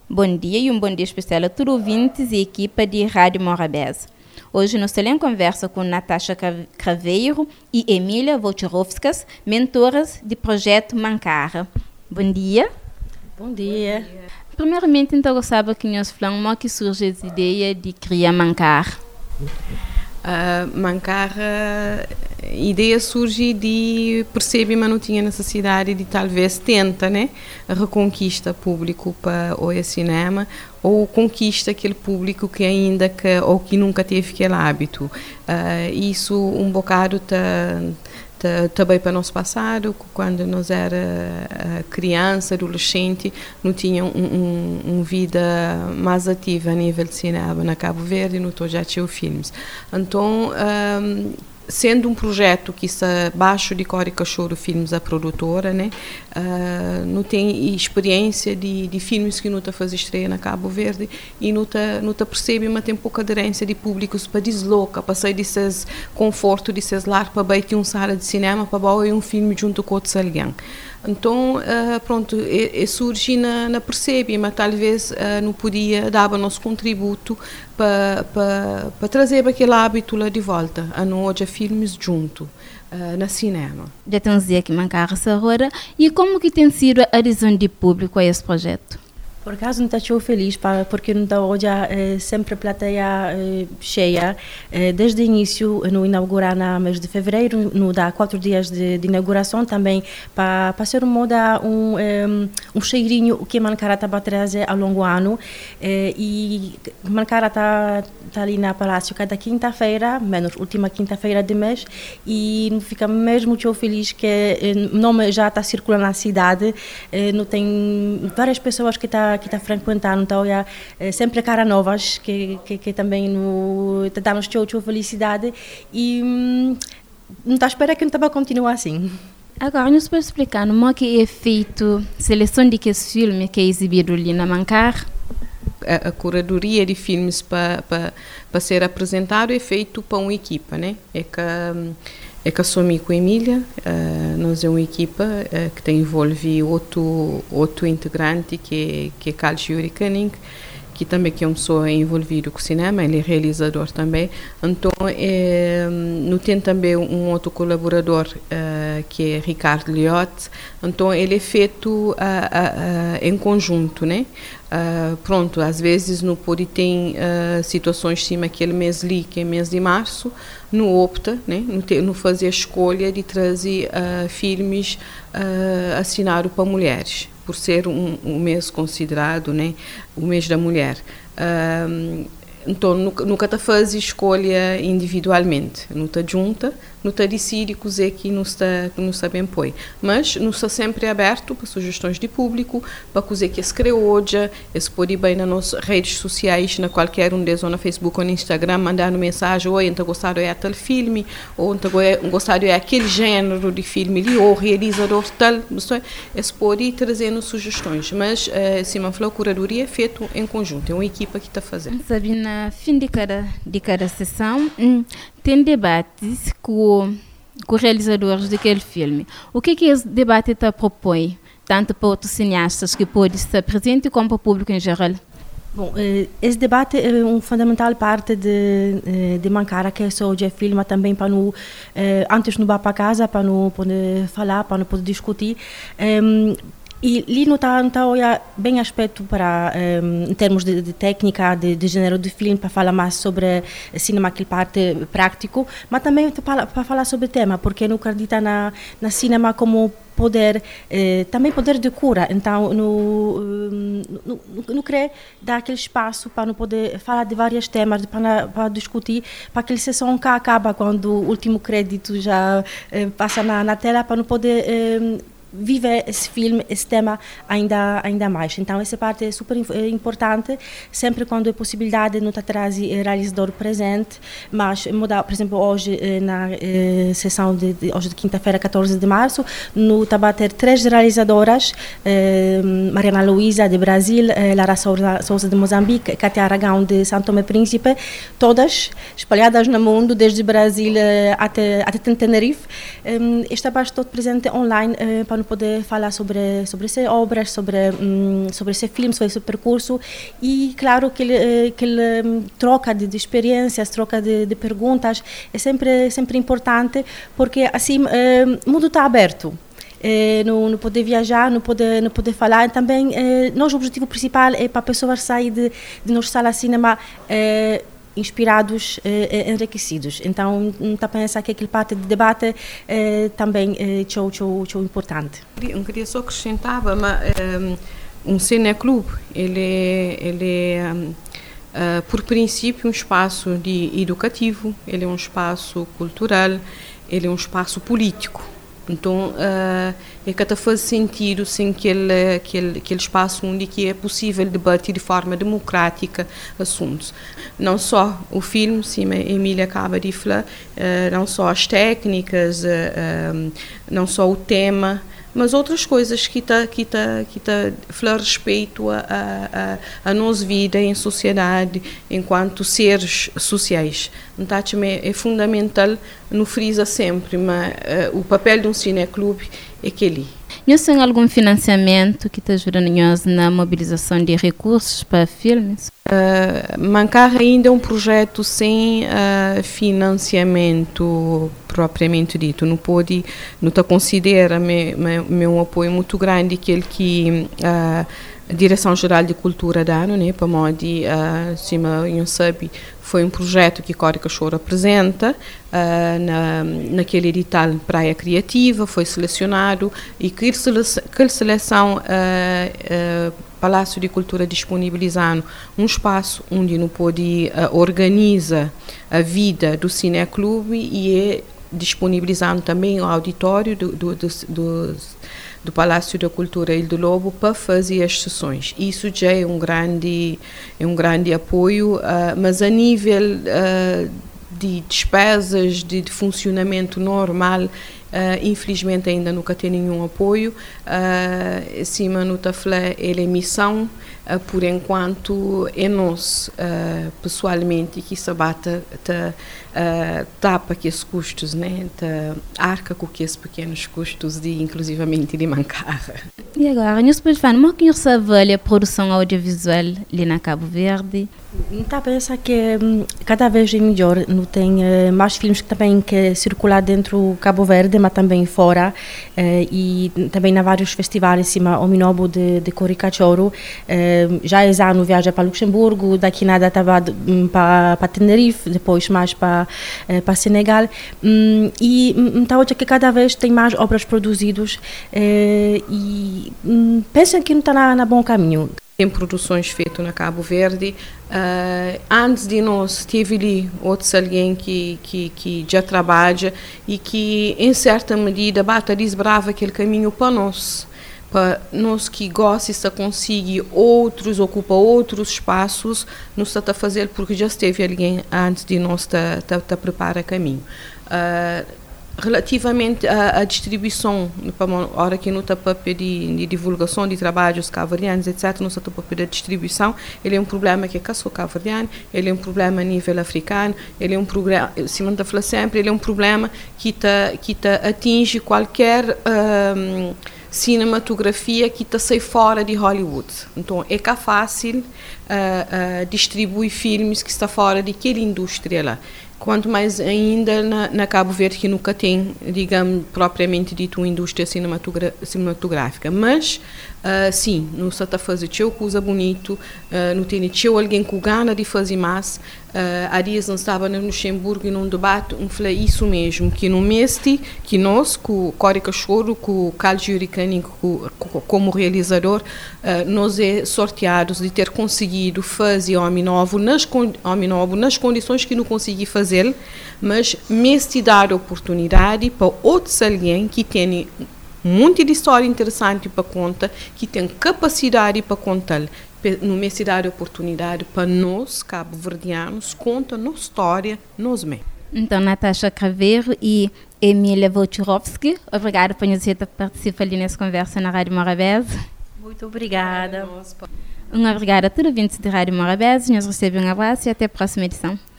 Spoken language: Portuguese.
Bom dia e um bom dia especial a todos os ouvintes e equipa de Rádio Morabeza. Hoje nós teremos conversa com Natasha Craveiro e Emília Wojciechowskas, mentoras do projeto Mancara. Bom dia. Bom dia. Primeiramente, então, eu gostaria que nós falamos como que surge essa ideia de criar Mancara. Mancara, a ideia surge de perceber, mas não tinha necessidade de talvez tenta, né, a reconquista público para o cinema ou conquista aquele público que ainda ou que nunca teve aquele hábito. Isso um bocado também para nós passado, quando nós era criança, adolescente, não tinha uma vida mais ativa a nível de cinema na Cabo Verde, não já tinha filmes. Então, sendo um projeto que está baixo de Cori Cachorro Filmes, a produtora, né, não tem experiência de filmes que não está fazendo estreia na Cabo Verde e não está percebe, mas tem pouca aderência de públicos para deslocar, para sair desses conforto, desses lar, para bater uma sala de cinema, para ver um filme junto com outros alguém. Então, pronto, surge na percebe, mas talvez não podia dar o nosso contributo para trazer aquele hábito lá de volta, a nós filmes junto, na cinema. Já tem uns dias que Mancara essa hora, e como que tem sido a adesão de público a esse projeto? Por acaso não estou feliz porque não está hoje sempre a plateia cheia. Desde o início, no inaugurar no mês de fevereiro, no dá 4 dias de inauguração também, para ser um cheirinho que Mancara está a trazer ao longo do ano. E Mancara está ali na Palácio cada quinta-feira, menos última quinta-feira de mês, e fica mesmo muito feliz que o nome já está circulando na cidade. Não tem várias pessoas que está frequentando, então sempre cara novas que também dá-nos muita felicidade e não está à espera que não estava a continuar assim. Agora, nos pode explicar como é que é feito a seleção de que esse filme que é exibido ali na Mancara? A curadoria de filmes para ser apresentado é feito para uma equipa, né? É que assumi com a Emília, nós é uma equipa que envolve outro integrante que é Carl Juri Koenig, que também é uma pessoa envolvida com o cinema, ele é realizador também. Então, não tem também um outro colaborador que é Ricardo Liotte. Então, ele é feito em conjunto, né? Pronto, às vezes não pode ter situações cima aquele mês ali, que é mês de março, não opta, né? Não fazer a escolha de trazer filmes assinados para mulheres, por ser um mês considerado, né, o mês da mulher. Então, nunca está faz escolha individualmente, não está junta, não está decide cozer que não está bem põe, mas não está sempre aberto para sugestões de público, para cozer que escreve hoje, se pode ir bem nas nossas redes sociais, na qualquer um deles, ou na Facebook ou no Instagram, mandar uma mensagem, oi, então gostado é tal filme, ou então gostado é aquele gênero de filme ali, ou realizador tal, se pode ir trazendo sugestões, mas se me falou, a curadoria é feito em conjunto, é uma equipa que está fazendo. Sabina, fim de cada sessão, tem debates com realizadores daquele filme. O que esse debate propõe, tanto para outros cineastas que podem estar presentes, como para o público em geral? Bom, esse debate é uma fundamental parte de Mancara, que é só o filme, também para não, antes de não ir para casa, para não poder falar, para não poder discutir. E ali não está bem aspecto para em termos de técnica, de gênero de filme, para falar mais sobre cinema, aquele parte prático, mas também para falar sobre o tema, porque não acredita na cinema como poder, também poder de cura. Então, não quer dar aquele espaço para não poder falar de vários temas, para discutir, para aquela sessão que acaba quando o último crédito já passa na tela, para não poder viver esse filme, esse tema ainda mais. Então, essa parte é super importante, sempre quando é possibilidade, não traz realizador presente, mas mudar, por exemplo, hoje, na sessão hoje de quinta-feira, 14 de março, no está ter 3 realizadoras, Mariana Luísa, de Brasil, Lara Souza, de Moçambique, Katia Aragão, de São Tomé e Príncipe, todas espalhadas no mundo, desde o Brasil até Tenerife. Está todo presente online para não poder falar sobre essas obras, sobre esse filme, sobre esse percurso. E claro que ele troca de experiências, troca de perguntas é sempre importante, porque assim o mundo está aberto. Não poder viajar, não poder falar. Também, nosso objetivo principal é para pessoas saírem de nossa sala de cinema inspirados, enriquecidos. Então, está a pensar que aquele parte de debate também é importante. Eu queria só acrescentar, mas um cineclube, ele é, por princípio, um espaço educativo, ele é um espaço cultural, ele é um espaço político. Então, é que faz sentido sem aquele espaço onde que é possível debater de forma democrática assuntos. Não só o filme, sim, a Emília acaba de falar, não só as técnicas, não só o tema, mas outras coisas que falar respeito a nossa vida em sociedade, enquanto seres sociais. Então, é fundamental, não frisa sempre, mas o papel de um cineclube é aquele. Nós tem algum financiamento que te ajuda na mobilização de recursos para filmes? Mancar ainda um projeto sem financiamento propriamente dito. Não te considera meu apoio muito grande aquele que a Direção-Geral de Cultura dá, né, para modo cima, eu sabe, foi um projeto que Córica Choro apresenta naquele edital Praia Criativa, foi selecionado e que seleção Palácio de Cultura disponibilizando um espaço onde não pode organiza a vida do cineclube e disponibilizando também o auditório do Palácio da Cultura Ilha do Lobo para fazer as sessões. Isso já é um grande apoio, mas a nível de despesas, de funcionamento normal, infelizmente ainda nunca tem nenhum apoio. Cima no Taflé, ele é missão, por enquanto é nós, pessoalmente, que se abata, tapa que esses custos, né? Arca com que esses pequenos custos, inclusivamente de mancar. E agora, nós podemos falar, como é que você avalia a produção audiovisual ali na Cabo Verde? Então, pensa que cada vez é melhor, não tem mais filmes que também que circular dentro do Cabo Verde, mas também fora, e também há vários festivais, cima o Minobo de Córica Choro, já esse ano viaja para Luxemburgo, daqui nada estava para Tenerife, depois mais para Senegal, e então que cada vez tem mais obras produzidas e pensam que não está na bom caminho. Tem produções feitas na Cabo Verde. Antes de nós, teve ali outros alguém que já trabalha e que, em certa medida, desbrava aquele caminho para nós. Para nós que gostamos de conseguir ocupar outros espaços, nós está a fazer porque já esteve alguém antes de nós está preparar caminho. Relativamente à distribuição, a hora que não está para pedir divulgação de trabalhos cabo-verdianos, etc., não está para pedir distribuição, ele é um problema que é só cabo-verdiano, ele é um problema a nível africano, ele é um problema, se não está falando sempre, ele é um problema que atinge qualquer cinematografia que está sai fora de Hollywood. Então é que é fácil distribuir filmes que está fora daquela indústria lá. Quanto mais ainda na Cabo Verde, que nunca tem, digamos, propriamente dito, uma indústria cinematográfica. Mas, sim, não se está a fazer coisa bonito, não tem alguém com gana de fazer mais. Há dias não estava no Luxemburgo e num debate, falei isso mesmo, que no Meste, que nós, com o Córica Choro, com o Carlos Juricani como realizador, nós é sorteados de ter conseguido fazer Homem Novo nas condições que não consegui fazer, mas Meste dar oportunidade para outros alguém que tem um monte de história interessante para contar, que tem capacidade para contar. No mês de dar oportunidade para nós, cabo-verdianos, conta nossa história, nós mesmos. Então, Natasha Craveiro e Emília Wojciechowski, obrigada por nos participar ali nessa conversa na Rádio Morabeza. Muito obrigada. Obrigada a todos os ouvintes da Rádio Morabeza. Nós recebemos um abraço e até a próxima edição.